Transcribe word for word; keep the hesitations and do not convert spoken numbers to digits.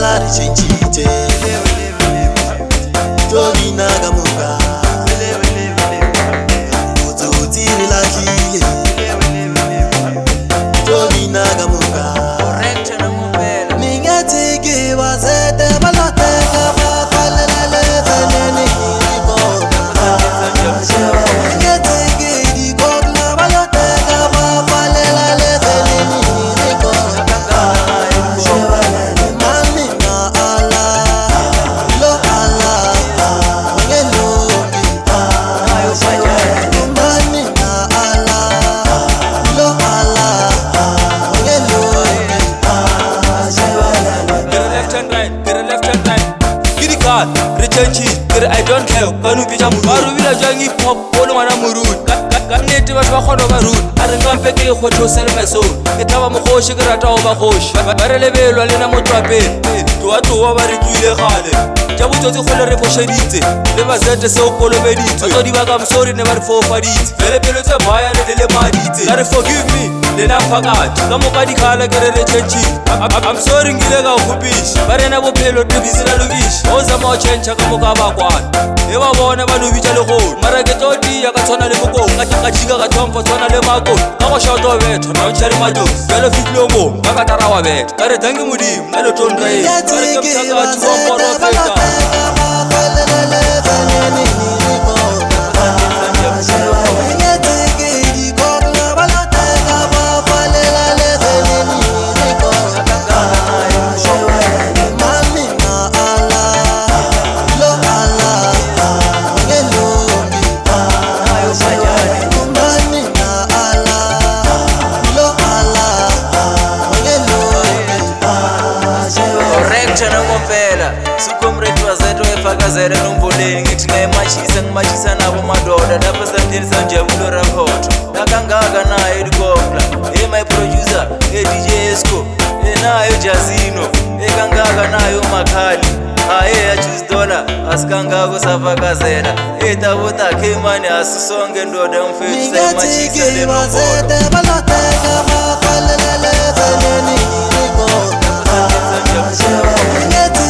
la richinchite Jodi nagamuka Ututiri la kile Jodi nagamuka Ningati kiwa zete balate kama kalelele zeneni hiko Ningati kidi kogla balate kama kalelele zeneni hiko Mani na ala Lo ala Ngeluki Mani na ala Lo ala Ngeluki Get a left and right, get a left and right. Get the car, return cheese, get a I don't care. Kanu bija muru. Maru bila jangi pop, polo mana muru. Kanete watu wakono maru. Arenga mpeke yo khocho selma so. Ketawa mukhoshi kerata oba khoshi. Barelebelo alena motho apele. Tuwa tuwa bari tuile khale. Jabu toti khole re posheditse. Le bazete se okolo beditse. Todi baka msori ne bari fofaditse. Vele pelo tse baya le le maditse. Gare forgive me. Lena phakathi kamokadi khala kerere chenchi. I'm sorry ngile ka ukhupishi. Barena bophelo tibizela lubishi. Ozama o chencha kamoka bakwana. Eba bona ba lubitsa le khona. Mara ke toti ya ka tshwana le moko. Ka ka jika ka thompo tshwana le mako. Ka go shoto betho na o tshari majo. Belo fitlo mo ba ka tara wa betho. Kare dangi modimo na le tondra e. Kare ke mthaka tshompo ro feta. Sukomretu wazeto efakazere numbuleni ngithi ngayemachisa ngimachisa nabo madoda lapha sandini sanjabulo raphoto nakangaka naye elikopla hey my producer hey D J Esco hey nayo Jazino hey kangaka nayo Makhali haye ya choose dollar asikangako safakazela hey tabota kemani asisonge ndoda mfethu sayemachisa le